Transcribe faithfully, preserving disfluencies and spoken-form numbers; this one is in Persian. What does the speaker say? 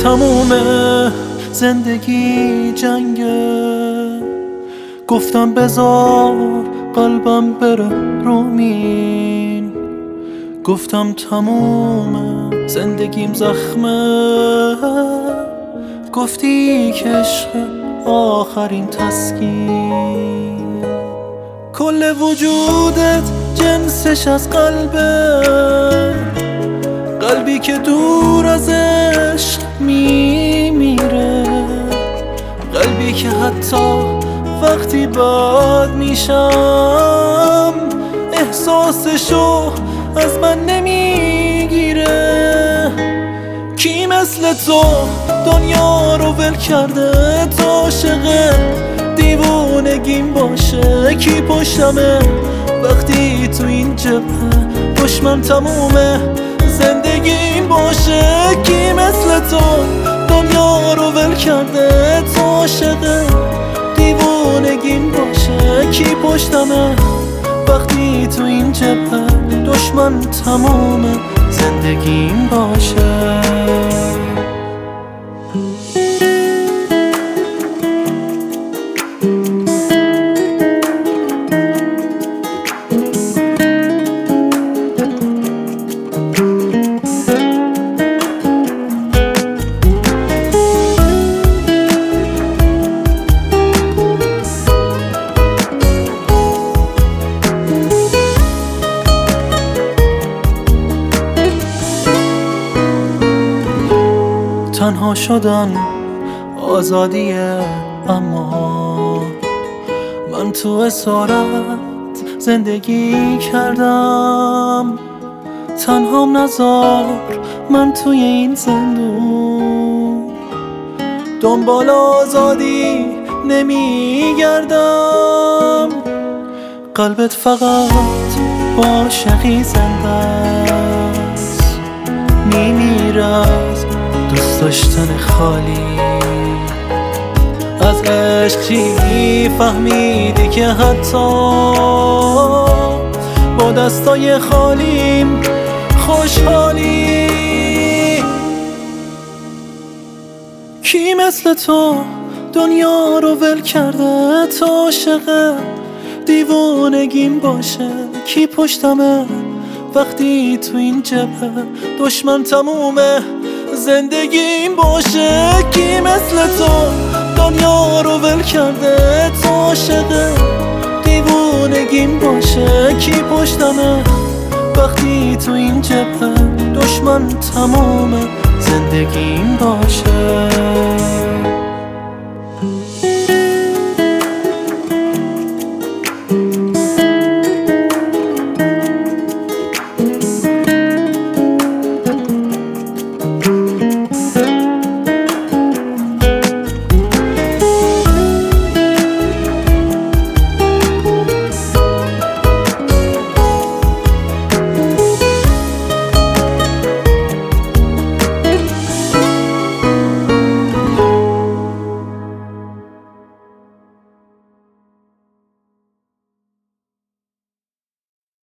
تمومه زندگی جنگه، گفتم بذار قلبم بره رومین، گفتم تمومه زندگیم زخمه، گفتی که عشق آخرین تسکین، کل وجودت جنسش از قلبه، قلبی که دور از عشق میمیره، قلبی که حتی وقتی باد میشم احساسشو از من نمیگیره. کی مثل تو دنیا رو ول کرده تا عاشق دیوونگیم باشه؟ کی پشتمه وقتی تو این جبهه دشمن تمومه زندگیم باشه؟ کی مثل تو دنیا رو ول کرده تا عاشق دیوونگیم باشه؟ کی پشتمه وقتی تو این جبهه دشمن تمومه زندگیم باشه؟ تنها شدن آزادیه، اما من تو اسارت زندگی کردم، تنهام نذار من توی این زندون، دنبال آزادی نمیگردم، قلبت فقط با عاشقی زنده است، میمیره از دوست داشتن خالی، از عشقی فهمیدی که حتی با دستای خالیم خوشحالی. کی مثل تو دنیا رو ول کرده تا عاشق دیوونگیم باشه؟ کی پشتمه وقتی تو این جبهه دشمن تمومه زندگیم باشه؟ کی مثل تو دنیا رو ول کرده تا عاشق دیوونگیم باشه؟ کی پشتمه وقتی تو این جبهه دشمن تمومه زندگیم باشه؟